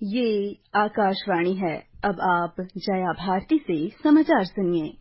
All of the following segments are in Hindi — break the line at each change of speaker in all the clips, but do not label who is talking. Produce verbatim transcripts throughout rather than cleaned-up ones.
ये आकाशवाणी है। अब आप जया भारती से समाचार सुनिए।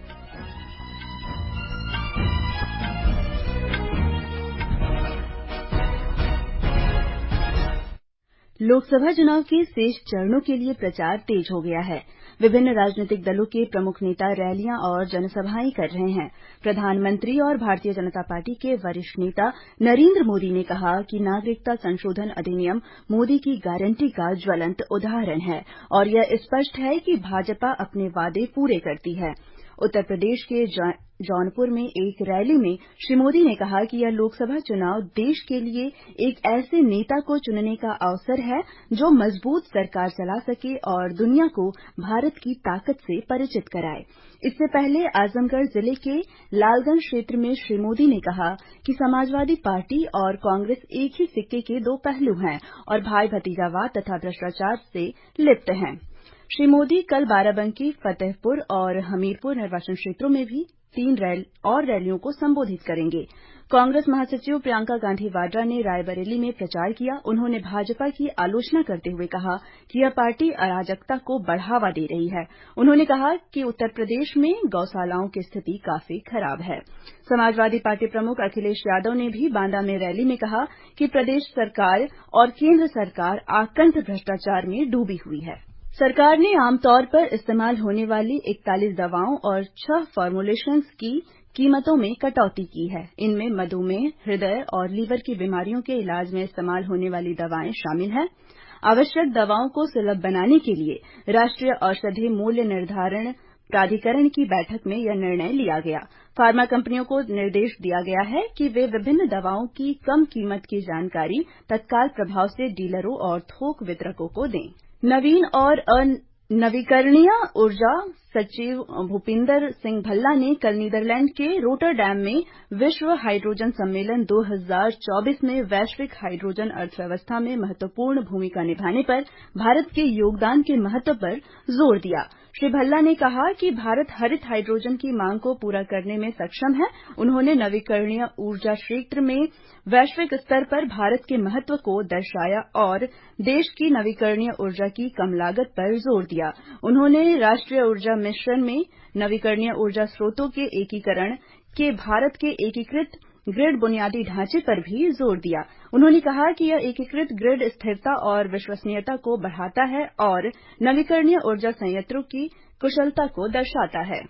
लोकसभा चुनाव के शेष चरणों के लिए प्रचार तेज हो गया है। विभिन्न राजनीतिक दलों के प्रमुख नेता रैलियां और जनसभाएं कर रहे हैं। प्रधानमंत्री और भारतीय जनता पार्टी के वरिष्ठ नेता नरेंद्र मोदी ने कहा कि नागरिकता संशोधन अधिनियम मोदी की गारंटी का ज्वलंत उदाहरण है और यह स्पष्ट है कि भाजपा अपने वादे पूरे करती है। उत्तर प्रदेश के जौनपुर में एक रैली में श्री मोदी ने कहा कि यह लोकसभा चुनाव देश के लिए एक ऐसे नेता को चुनने का अवसर है जो मजबूत सरकार चला सके और दुनिया को भारत की ताकत से परिचित कराए। इससे पहले आजमगढ़ जिले के लालगंज क्षेत्र में श्री मोदी ने कहा कि समाजवादी पार्टी और कांग्रेस एक ही सिक्के के दो पहलू हैं और भाई भतीजावाद तथा भ्रष्टाचार से लिप्त हैं। श्री मोदी कल बाराबंकी, फतेहपुर और हमीरपुर निर्वाचन क्षेत्रों में भी तीन रैल और रैलियों को संबोधित करेंगे। कांग्रेस महासचिव प्रियंका गांधी वाड्रा ने रायबरेली में प्रचार किया। उन्होंने भाजपा की आलोचना करते हुए कहा कि यह पार्टी अराजकता को बढ़ावा दे रही है। उन्होंने कहा कि उत्तर प्रदेश में गौशालाओं की स्थिति काफी खराब है। समाजवादी पार्टी प्रमुख अखिलेश यादव ने भी बांदा में रैली में कहा कि प्रदेश सरकार और केंद्र सरकार आकंठ भ्रष्टाचार में डूबी हुई है। सरकार ने आमतौर पर इस्तेमाल होने वाली इकतालीस दवाओं और छह फॉर्मुलेशंस की कीमतों में कटौती की है। इनमें मधुमेह, हृदय और लीवर की बीमारियों के इलाज में इस्तेमाल होने वाली दवाएं शामिल हैं। आवश्यक दवाओं को सुलभ बनाने के लिए राष्ट्रीय औषधि मूल्य निर्धारण प्राधिकरण की बैठक में यह निर्णय लिया गया। फार्मा कंपनियों को निर्देश दिया गया है कि वे विभिन्न दवाओं की कम कीमत की जानकारी तत्काल प्रभाव से डीलरों और थोक वितरकों को दें। नवीन और नवीकरणीय ऊर्जा सचिव भूपिंदर सिंह भल्ला ने कल नीदरलैंड के रोटरडैम में विश्व हाइड्रोजन सम्मेलन दो हज़ार चौबीस में वैश्विक हाइड्रोजन अर्थव्यवस्था में महत्वपूर्ण भूमिका निभाने पर भारत के योगदान के महत्व पर जोर दिया। श्री भल्ला ने कहा कि भारत हरित हाइड्रोजन की मांग को पूरा करने में सक्षम है। उन्होंने नवीकरणीय ऊर्जा क्षेत्र में वैश्विक स्तर पर भारत के महत्व को दर्शाया और देश की नवीकरणीय ऊर्जा की कम लागत पर जोर दिया। उन्होंने राष्ट्रीय ऊर्जा मिशन में नवीकरणीय ऊर्जा स्रोतों के एकीकरण के भारत के एकीकृत ग्रिड बुनियादी ढांचे पर भी जोर दिया। उन्होंने कहा कि यह एकीकृत ग्रिड स्थिरता और विश्वसनीयता को बढ़ाता है और नवीकरणीय ऊर्जा संयंत्रों की कुशलता को दर्शाता है।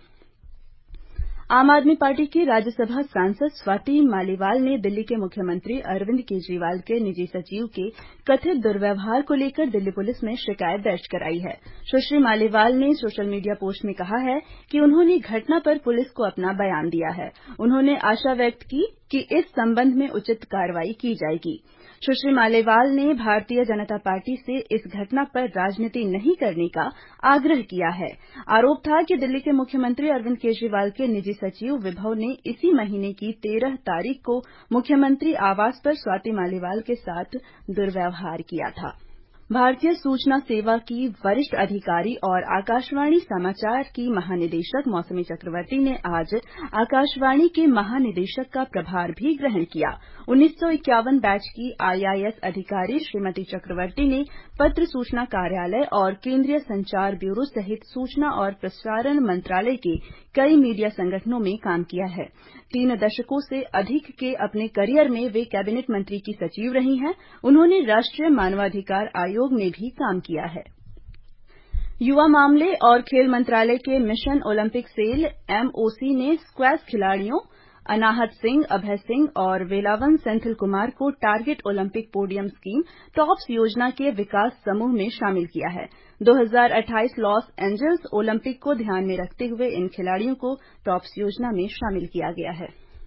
आम आदमी पार्टी की राज्यसभा सांसद स्वाति मालीवाल ने दिल्ली के मुख्यमंत्री अरविंद केजरीवाल के निजी सचिव के कथित दुर्व्यवहार को लेकर दिल्ली पुलिस में शिकायत दर्ज कराई है। सुश्री मालीवाल ने सोशल मीडिया पोस्ट में कहा है कि उन्होंने घटना पर पुलिस को अपना बयान दिया है। उन्होंने आशा व्यक्त की कि इस संबंध में उचित कार्रवाई की जाएगी। सुश्री मालीवाल ने भारतीय जनता पार्टी से इस घटना पर राजनीति नहीं करने का आग्रह किया है। आरोप था कि दिल्ली के मुख्यमंत्री अरविंद केजरीवाल के निजी सचिव विभव ने इसी महीने की तेरह तारीख को मुख्यमंत्री आवास पर स्वाति मालीवाल के साथ दुर्व्यवहार किया था। भारतीय सूचना सेवा की वरिष्ठ अधिकारी और आकाशवाणी समाचार की महानिदेशक मौसमी चक्रवर्ती ने आज आकाशवाणी के महानिदेशक का प्रभार भी ग्रहण किया। उन्नीस सौ इक्यावन बैच की आईआईएस अधिकारी श्रीमती चक्रवर्ती ने पत्र सूचना कार्यालय और केंद्रीय संचार ब्यूरो सहित सूचना और प्रसारण मंत्रालय के कई मीडिया संगठनों में काम किया है। तीन दशकों से अधिक के अपने करियर में वे कैबिनेट मंत्री की सचिव रही हैं। उन्होंने राष्ट्रीय मानवाधिकार आयोग में भी काम किया है। युवा मामले और खेल मंत्रालय के मिशन ओलंपिक सेल एमओसी ने स्क्वैश खिलाड़ियों अनाहत सिंह, अभय सिंह और वेलावन सेंथिल कुमार को target Olympic podium scheme TOPS योजना के विकास समूह में शामिल किया है। दो हज़ार अट्ठाईस लॉस एंजल्स ओलंपिक को ध्यान में रखते हुए इन खिलाड़ियों को टॉप्स योजना में शामिल किया गया है।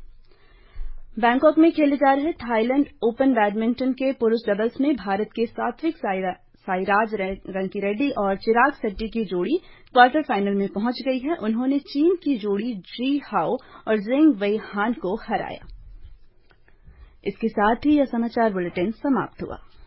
बैंकॉक में खेले जा रहे थाईलैंड ओपन बैडमिंटन के पुरुष डबल्स में भारत के सात्विक साईराज रंकीरेड्डी और चिराग शेट्टी की जोड़ी क्वार्टर फाइनल में पहुंच गई है। उन्होंने चीन की जोड़ी जी हाओ और जेंग वेई हान को हराया। इसके साथ ही यह समाचार बुलेटिन समाप्त हुआ।